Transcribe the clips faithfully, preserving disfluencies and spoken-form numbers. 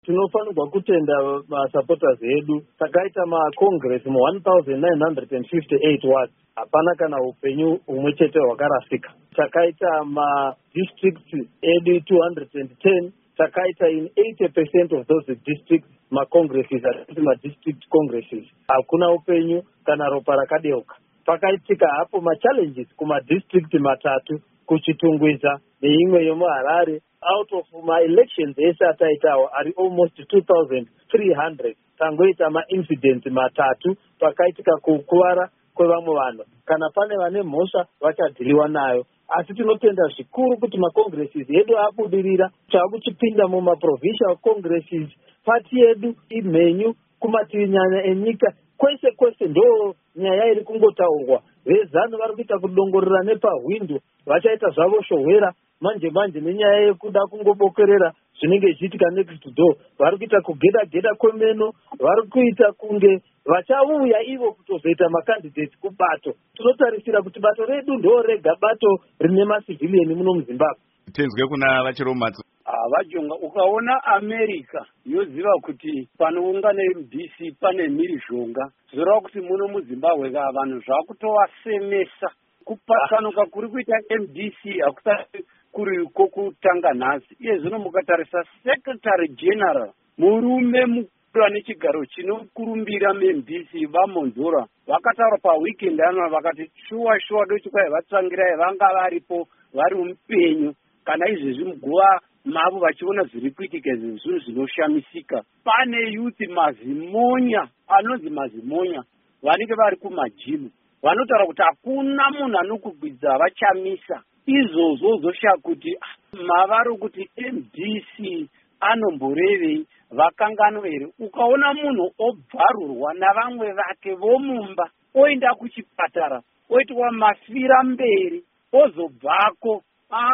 Tinofanirwa kutenda masupporters edu. Takaita macongress mu one thousand nine hundred fifty-eight wards. Hapana kana upenyu umwe chete hwakarasika. Takaita madistricts edu two hundred ten. Takaita in eighty percent of those districts macongresses are madistrict congresses. Hakuna upenyu kana ropa rakadeuka. Pakaitika hapo machallenges kumadistrict matatu kuchitungwiza neimwe yomuHarare. Out of my elections ese ataitawo ari almost two thousand three hundred. Tangoita ma-incidents matatu pakaitika kukuwara kwevamwe vanhu. Kana pane vane mhosva vachadhiliwa nayo. Asi tinotenda zvikuru kuti macongresses edu abudirira. Takuchipinda mumaprovincial congresses. Party yedu imhenyu kumativi nyanya enyika. Kwese kwese ndo nyaya iri kungotaurwa. Vezano vari kuita kudongorera nepahwindo. Vachaita zvavo shohwera. Manje manje nenyaya yekuda kungobokerera zvinenge zviitika next door. Vari kuita kugeda geda kwemeno. Vari kuita kunge vachauya ivo kutozoita macandidates kubato. Tinotarisira kuti bato redu ndo rega bato rine macivilian muno muZimbabwe. Tenzwe kuna vachiromatso. Ah, vajonga ukaona America yoziva kuti panoungana M D C pane mhirizhonga. Zvoreva kuti muno muZimbabwe ka vanhu zvakutovasemesa. Kupatsanuka kuri kuita M D C hakusati kuri kokutanga nhasi. Iye zvino mukatarisa Secretary General murume mukuru ane chigaro chinokurumbira M D C vaMonzora vakataura paweekend ano vakati shuwa shuwa dochi kwai vatsangirai vanga varipo vari mupenyu kana izvezvi muguva mavo vachiona zviri kuitika zvinhu zvinoshamisika. Pane youth mazimonya anonzi mazimonya vanenge vari kumajimu vanotaura kuti hakuna munhu anokugwidza vachamisa. Izvozvo zosha kuti mavari kuti M D C anomborevei vakangano here. Ukaona munhu obvarurwa navamwe vake vomumba oenda kuchipatara oitwa mafira mberi ozobvako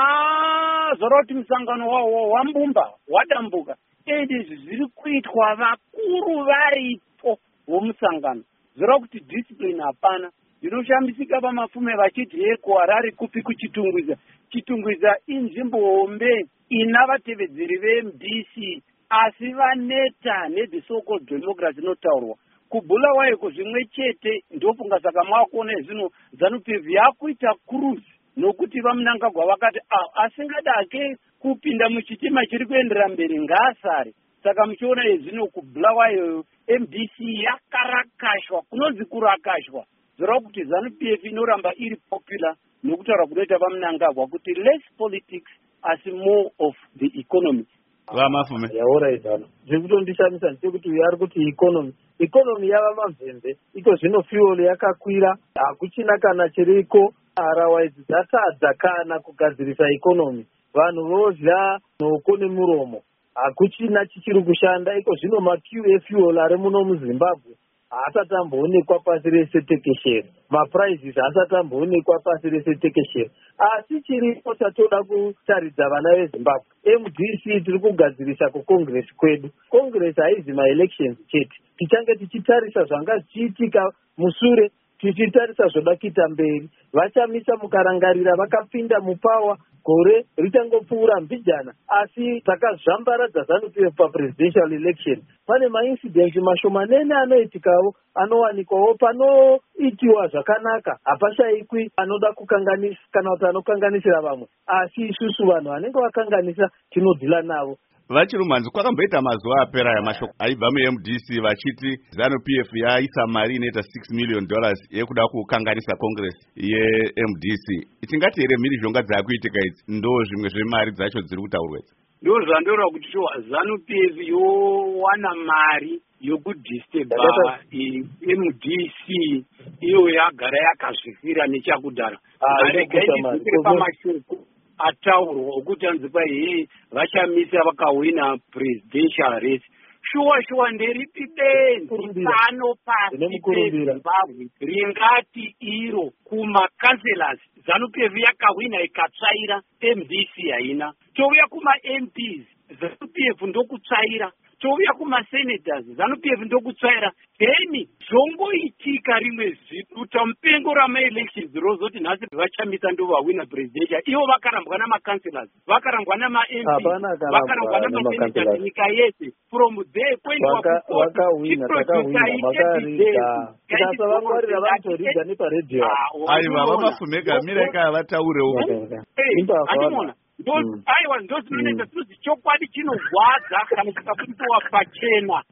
Ah, zvora kuti musangano wawo wambumba wadambuka. Ende zviri kuitwa vakuru varipo vomusangano. Zvora kuti discipline hapana. Zvinoshambisika pamafume vachiti eko Harare kupi kuchitungwiza. Chitungwiza inzvimbo hombe ina vatevedzeri veM D C asi vaneta nedhe so-called democracy inotaurwa. Kubulawayo zvimwe chete ndofunga saka mwakuona zvino ZANU-P F yakuita cruise nokuti vamunangagwa vakati ah, asingadake kupinda muchitima chiri kuendera mberi ngaasare. Saka muchiona zvino kubulawayo M D C yakarakashwa kunonzi kurakashwa. Zvoreva kuti ZANU-P F inoramba iri popular nokutaura kunoita vamunangagwa kuti less politics asi more of the economy. Vamafume yaora izano zvekutondishamisa ndechekuti uyo ari kuti economy economy yava mamvemve iko zvino fuel yakakwira hakuchina kana chiriko. Otherwise dzatadza kana kugadzirisa economy vanhu vodya nhoko nemuromo hakuchina chichiri kushanda. Iko zvino maQ efuel ari muno muZimbabwe haasati amboonekwa pasi rese tekesheri. Maprizes haasati amboonekwa pasi rese tekesheri. Asi chiripo chatoda kutaridza vana veZimbabwe. M D C tiri kugadzirisa kucongress kwedu. Congress haizi maelections chete. Tichange tichitarisa zvanga zvichiitika musure tichitarisa zvoda kuita mberi. Vachamisa mukarangarira vakapinda mupawa gore richangopfuura mbijana. Asi takazvambaradza ZANU-P F papresidential election. Pane maincidents mashomanene anoitikawo anowanikwawo panoitiwa zvakanaka. Hapashayikwi anoda kukanganisa kana kuti anokanganisira vamwe. Asi isusu vanhu vanenge vakanganisa tinodhila navo. Vachirumanzi kwakamboita mazuva apera yamashoko aibva muM D C vachiti ZANU-P F yaisa mari inoita six million dollars yekuda kukanganisa congress yeM D C. Tingati here mhirizhonga dzakuitika idzi ndo zvimwe zvemari dzacho dziri kutaurwa idzi? Ndo zvandoreva kuti ZANU-P F yowana mari yokudisturba M D C iyo yagara yakazvifira nechakudhara. Rega idzikire pamashoko ataurwa okuti anzi kwai vachamisa vakawina presidential race. Shuwa shuwa nderipi benzi pano pasi peZimbabwe ringati iro kumakanselas ZANU-P F yakawina ikatsvaira M D C haina. Touya kuma M Ps ZANU-P F ndokutsvaira touya kumasenators ZANU P F ndokutsvaira then zvongoitika rimwe ziduta mupengo ramaelections rozoti nhasi vachamisa ndo vahwina presidential ivo vakarambwa namacancelors vakarambwa nama-M P vakarambwa namasenators nyika yese from there kuendwa kukotikasavangwarira vanotoriga neparedhiyo aiva vamafumeka mirekaa vataurewo andimona aiwa ndozvinoita tinoti chokwadi chinorwadza kana chikafunikiwa pachena